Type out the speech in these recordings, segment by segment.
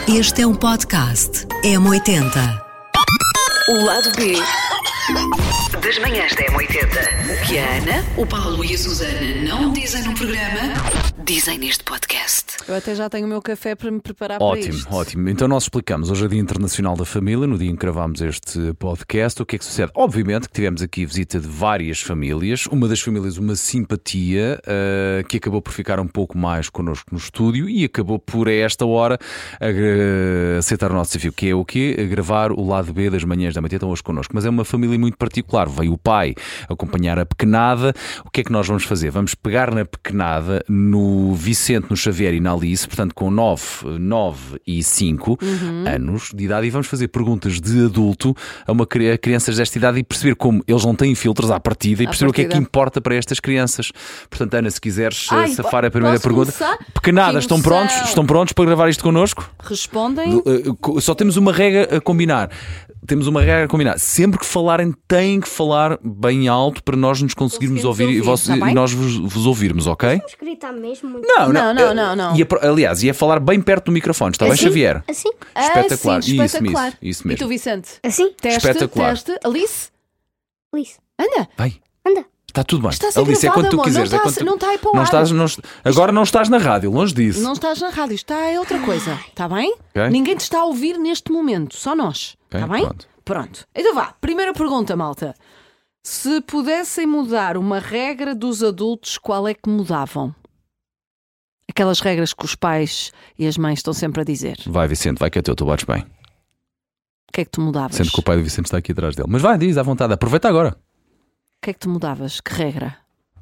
Este é um podcast M80. O lado B das manhãs da M80. O que a Ana, o Paulo e a Susana não dizem no programa, dizem neste podcast. Eu até já tenho o meu café para me preparar para isto. Ótimo. Então nós explicamos. Hoje é Dia Internacional da Família, no dia em que gravámos este podcast. O que é que sucede? Obviamente que tivemos aqui visita de várias famílias. Uma das famílias, uma simpatia, que acabou por ficar um pouco mais connosco no estúdio e acabou por, a esta hora, aceitar o nosso desafio. Que é o quê? A gravar o lado B das manhãs da M80 hoje connosco. Mas é uma família muito particular. Veio o pai acompanhar a pequenada. O que é que nós vamos fazer? Vamos pegar na pequenada, no Vicente, no Xavier e na Alice, portanto com 9 e 5 anos de idade, e vamos fazer perguntas de adulto a crianças desta idade e perceber como eles não têm filtros à partida e perceber o que é que importa para estas crianças. Portanto, Ana, se quiseres safar a primeira pergunta. Pequenadas, estão prontos para gravar isto connosco? Respondem. Só temos uma regra a combinar. Sempre que falarem, têm que falar bem alto para nós nos conseguirmos ouvir e nós vos ouvirmos, ok? Vamos gritar mesmo muito. Não. Aliás, ia falar bem perto do microfone, está bem, Xavier? Assim? Espetacular. Sim, espetacular. Isso E mesmo. tu, Vicente? Assim? Espetacular. Teste. Alice? Alice. Anda. Vai. Anda. Está tudo bem. Está a ser Alice, é gravado, quando tu amor. quiseres. Não está aí para o ar. Agora não estás na rádio, longe disso. Não estás na rádio, está é outra coisa. Está bem? Ok. Ninguém te está a ouvir neste momento, só nós. Ok, Está bem? pronto. Então vá, primeira pergunta, malta. Se pudessem mudar uma regra dos adultos, qual é que mudavam? Aquelas regras que os pais e as mães estão sempre a dizer. Vai, Vicente, vai que é teu, tu bates bem. O que é que tu mudavas? Sendo que o pai do Vicente está aqui atrás dele. Mas vai, diz à vontade, aproveita agora. O que é que tu mudavas? Que regra?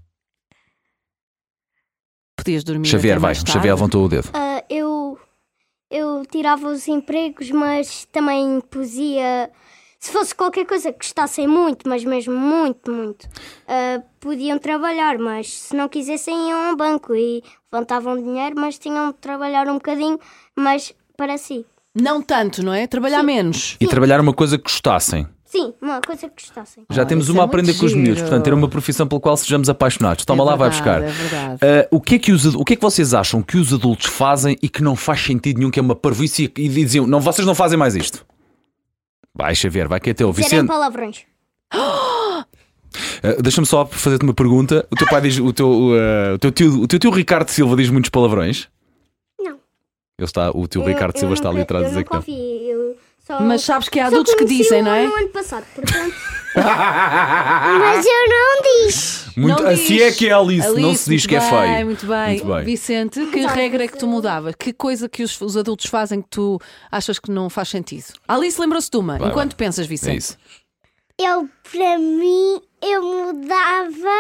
Podias dormir Xavier, até vai. mais tarde? Xavier levantou o dedo. Eu tirava os empregos, mas também posia. Se fosse qualquer coisa que gostassem muito, mas mesmo muito, podiam trabalhar, mas se não quisessem iam ao banco e levantavam dinheiro, mas tinham de trabalhar um bocadinho, mas para si. Não tanto, não é? Trabalhar menos. E trabalhar uma coisa que gostassem. Sim, uma coisa que gostassem. Já temos isso uma é a aprender muito com os miúdos, giro. portanto, ter uma profissão pela qual sejamos apaixonados. Toma lá, vai buscar. É verdade. O que é que vocês acham que os adultos fazem e que não faz sentido nenhum, que é uma parvoíce, e diziam, não, vocês não fazem mais isto? Vai, Xavier, vai que é teu. Serem Vicente, palavrões. deixa-me só fazer-te uma pergunta. O teu pai diz, o teu tio Ricardo Silva diz muitos palavrões? Não. O teu Ricardo Silva está ali atrás a dizer que não. Mas sabes que há adultos que dizem, não é? No ano passado, portanto. Mas eu não disse. Muito, Não assim diz. é que é Alice, não se diz muito que é bem, feio. Muito bem. Vicente, que regra é que tu mudavas? Que coisa que os adultos fazem que tu achas que não faz sentido? Alice lembrou-se de uma. Enquanto pensas, Vicente. É isso. Para mim, eu mudava.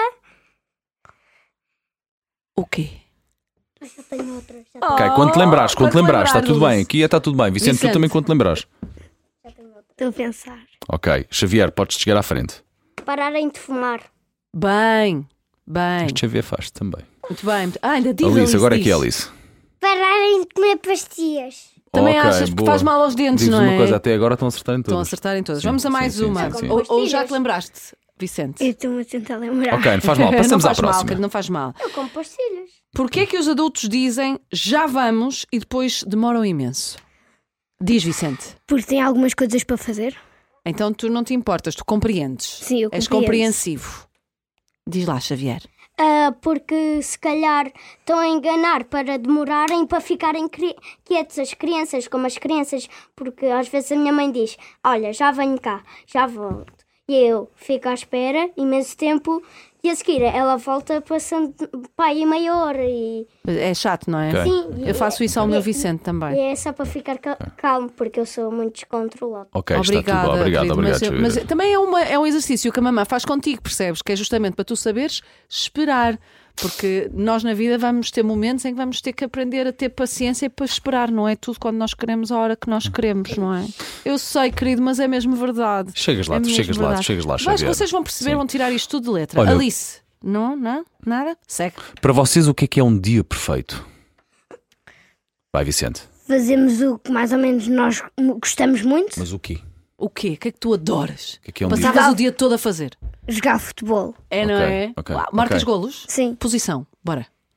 O quê? Mas eu tenho outra. Ok, quando te lembrares, está tudo bem. Alice. Aqui está tudo bem. Vicente, tu também quando te lembrares. Estou a pensar. Ok, Xavier, podes chegar à frente. Pararem de fumar. Bem. Este Xavier faz também. Muito bem. Ainda diz Alice, agora diz. aqui é Alice. Pararem de comer pastilhas. Também Ok, achas que boa. faz mal aos dentes, Diz-nos não é? uma coisa, até agora estão a acertar em Estão a todas. acertar em todas. Sim, Vamos a sim, mais sim, uma. sim. Ou já te lembraste, Vicente? Eu estou-me a tentar lembrar. Ok, não faz mal, passamos não à faz mal, próxima. querido, não faz mal. Eu como pastilhas. Porquê é que os adultos dizem já vamos e depois demoram imenso? Diz, Vicente. Porque tem algumas coisas para fazer. Então tu não te importas, tu compreendes. Sim, eu És compreendo. compreensivo. Diz lá, Xavier. Porque se calhar estão a enganar para demorarem, para ficarem quietos as crianças, como as crianças, porque às vezes a minha mãe diz, olha, já venho cá, já volto. E eu fico à espera imenso tempo e a seguir ela volta passando pai e meia hora e É chato, não é? Ok. sim, Eu faço isso ao meu Vicente e também. é só para ficar calmo, porque eu sou muito descontrolado. Ok, está tudo Obrigada, bom. Obrigado, querido, Xavier. mas também é um exercício que a mamãe faz contigo, percebes? Que é justamente para tu saberes esperar. Porque nós na vida vamos ter momentos em que vamos ter que aprender a ter paciência para esperar, não é tudo quando nós queremos a hora que nós queremos, não é? Eu sei, querido, mas é mesmo verdade. Chegas lá, É mesmo chegas lá, verdade. chegas lá, Mas Xavier. vocês vão perceber, Sim. vão tirar isto tudo de letra. Olha, Alice, não, nada? Segue. Para vocês, o que é um dia perfeito? Vai, Vicente. Fazemos o que mais ou menos nós gostamos muito, Mas o quê? O quê? O que é que tu adoras? O que é um Passavas dia? o dia todo a fazer. jogar futebol. É, não Ok, é? ok, Uau, marcas ok. golos? Sim. Posição, bora.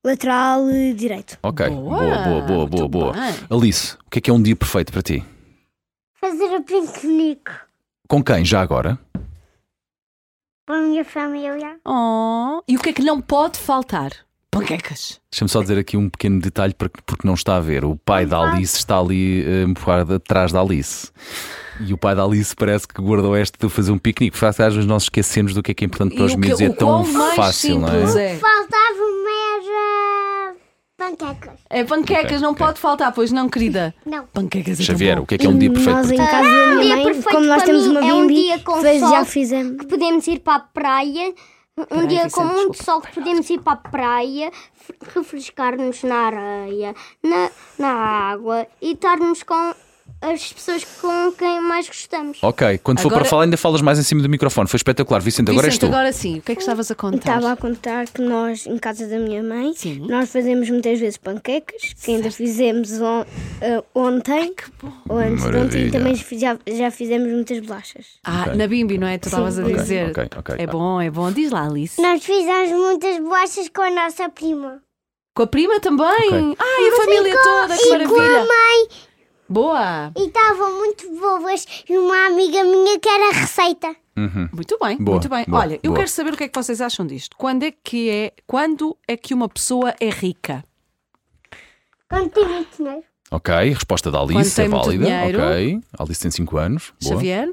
lateral direito. Ok, Boa, boa. muito bem. Alice, o que é um dia perfeito para ti? Fazer a piquenique Com quem, já agora? com a minha família. Oh, e o que é que não pode faltar? Panquecas. Deixa-me só dizer aqui um pequeno detalhe porque não está a ver. O pai da Alice está ali atrás da Alice. E o pai da Alice parece que guardou esta de fazer um piquenique. Porque às vezes nós esquecemos do que é importante para os miúdos e é tão fácil, não é? Faltava-me era panquecas. É panquecas, não pode faltar, pois não, querida? Não. Panquecas é Xavier, tão o que é um dia perfeito Nós para em ti? casa da Um dia minha mãe, perfeito como nós para temos mim uma é um bimbi, dia com já sol, fizemos. que podemos ir para a praia. Um dia com Vicente, muito desculpa. sol que podemos ir para a praia, refrescar-nos na areia, na água e estarmos com as pessoas com quem mais gostamos. Ok, quando for Agora- para falar ainda falas mais em cima do microfone. Foi espetacular. Vicente, agora és Vicente, tu. agora sim, o que é que estavas a contar? Estava a contar que nós, em casa da minha mãe, Sim. nós fazemos muitas vezes panquecas, que ainda fizemos ontem, ou antes de ontem, Maravilha. e também já fizemos muitas bolachas. Ah, na Bimbi, não é? Tu estavas a Ok, dizer. ok. É bom. Diz lá, Alice. Nós fizemos muitas bolachas com a nossa prima. Com a prima também? Ok. Ai, a família toda, que maravilha. mãe. Boa. E estavam muito boas. E uma amiga minha que era a receita. Muito bem, Boa, muito bem. boa, Olha, eu boa. quero saber o que é que vocês acham disto. Quando é que uma pessoa é rica? Quando tem muito dinheiro. Ok, resposta da Quando Alice tem é muito válida. dinheiro. Ok, Alice tem 5 anos. Boa. Xavier?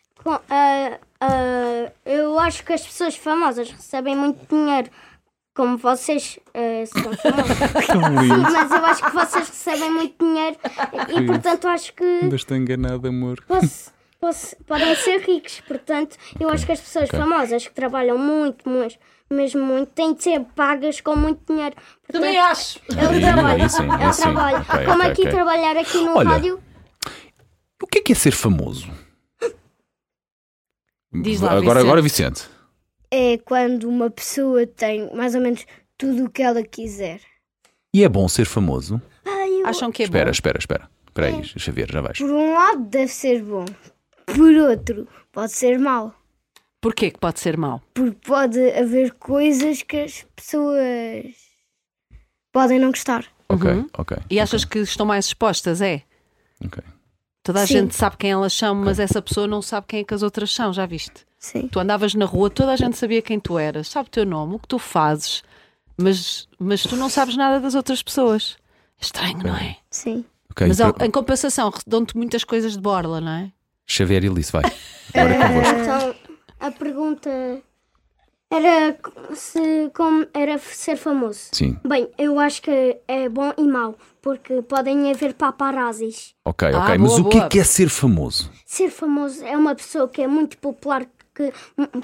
Eu acho que as pessoas famosas recebem muito dinheiro. Como vocês são famosos. Mas eu acho que vocês recebem muito dinheiro. E portanto acho que Estou enganado, amor. podem ser ricos. Portanto, eu acho que as pessoas famosas que trabalham muito, mesmo muito, têm de ser pagas com muito dinheiro. Portanto, Também acho. É o trabalho. Aí sim, É aí o sim. trabalho. Ok, Como ok, aqui ok. trabalhar aqui no Olha, rádio. O que é ser famoso? Diz lá, Agora, Vicente. É quando uma pessoa tem mais ou menos tudo o que ela quiser. E é bom ser famoso? Acham que é Espera bom? Espera aí, Xavier, já vais. Por um lado deve ser bom, por outro pode ser mau. Porquê que pode ser mau? Porque pode haver coisas que as pessoas podem não gostar. Ok. E achas que estão mais expostas? É? Ok. Toda a Sim. gente sabe quem elas são, mas essa pessoa não sabe quem é que as outras são, já viste? Sim. Tu andavas na rua, toda a gente sabia quem tu eras, sabe o teu nome, o que tu fazes, mas tu não sabes nada das outras pessoas. É estranho, não é? Sim. Ok, Mas então, em compensação, dão-te muitas coisas de borla, não é? Xavier e Alice, vai. Agora é convosco. Então, a pergunta era como era ser famoso. Sim. Bem, eu acho que é bom e mau, porque podem haver paparazzis. Ok. Ah, Mas boa, o que boa. é ser famoso? Ser famoso é uma pessoa que é muito popular, que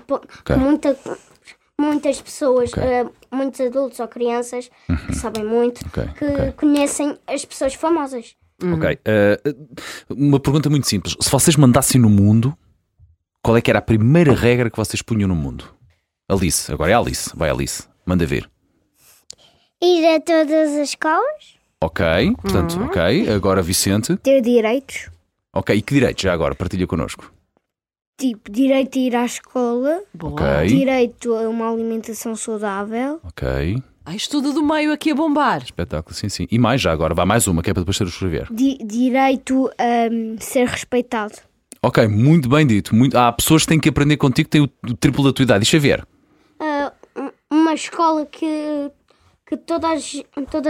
muitas pessoas, Ok. muitos adultos ou crianças que sabem muito, Ok, que ok. conhecem as pessoas famosas. Ok. Uma pergunta muito simples. Se vocês mandassem no mundo, qual é que era a primeira regra que vocês punham no mundo? Alice, agora é a Alice. Vai, Alice. Manda ver. Ir a todas as escolas? Ok, portanto, ok. Agora Vicente. Ter direitos, Ok, e que direitos já agora? Partilha connosco. tipo direito a ir à escola, Boa. Ok. direito a uma alimentação saudável, Ok. Isto tudo do meio aqui a bombar. Espetáculo, sim. E mais já agora, vai mais uma, que é para depois ter o escrever. direito a ser respeitado. Ok, muito bem dito. Há pessoas que têm que aprender contigo, que têm o triplo da tua idade. Deixa ver. Uma escola que todas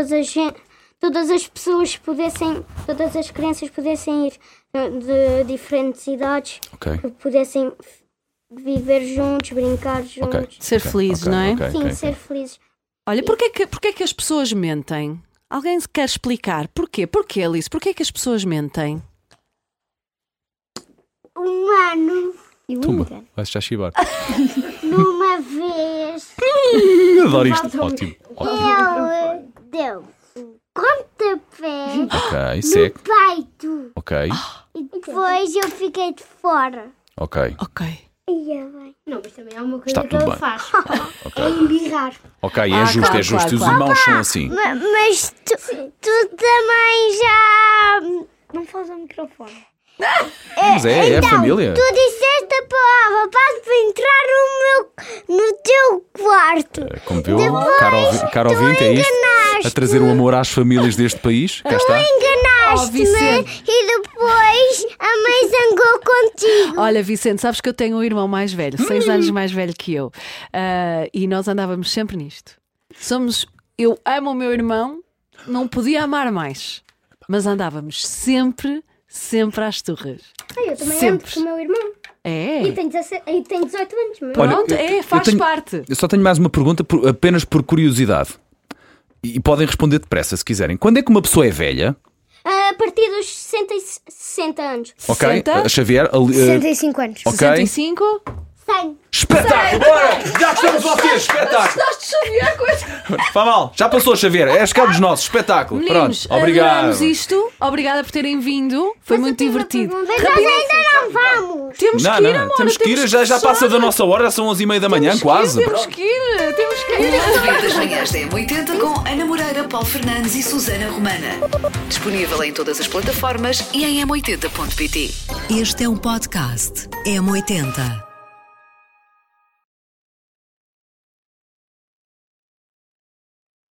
as pessoas pudessem, todas as crianças pudessem ir de diferentes idades, Ok. que pudessem viver juntos, brincar juntos. Ok. Ser felizes, não é? ok, Sim, ok. ser felizes. Olha, porquê que as pessoas mentem? Alguém se quer explicar? Porquê? Porquê, Alice? Porquê que as pessoas mentem? Um ano, E o Tumba, engano. vais já chibar. numa vez, Adoro isto. Ótimo. ele deu um pontapé Ok, segue. peito Ok, e depois eu fiquei de fora. ok. Ok. Ia bem. Não, mas também há uma coisa Está que tudo ele bem. faz. Ok, É embirrar. ok, é Ah, justo, claro, é justo. claro, E os claro. irmãos são assim. Mas tu também já... Não faz ao microfone. Mas é a família. Tu disseste a palavra para entrar no teu quarto. Como viu, caro ouvinte, é isto. a trazer o amor às famílias deste país. Cá está. Enganaste-me Vicente. e depois a mãe zangou contigo. Olha, Vicente, sabes que eu tenho um irmão mais velho, 6 anos mais velho que eu. E nós andávamos sempre nisto. Eu amo o meu irmão, não podia amar mais. Mas andávamos sempre às turras. Eu também Sempre. amo com o meu irmão. É. E tem 18 anos. Meu Olha, irmão. Pronto, faz parte. Eu só tenho mais uma pergunta, apenas por curiosidade. E podem responder depressa se quiserem. Quando é que uma pessoa é velha? A partir dos 60 anos. Ok, 60? Xavier. 65 anos. Ok. 65? 100. Espetáculo! Bora! Já estamos vocês! Espetáculo! Estás de Xavier, coisa. Faz mal, já passou, Xavier. És cá dos nossos. Espetáculo. Meninos, Pronto, obrigado. adoramos isto. Obrigada por terem vindo. Foi muito divertido. Mas nós ainda não vamos. Temos que ir, amor. temos que ir. Já passa da nossa hora, são 11h30 da manhã, quase. Temos que ir. O Lado B das manhãs da M80 com Ana Moreira, Paulo Fernandes e Susana Romana. Disponível em todas as plataformas e em m80.pt. Este é um podcast M80.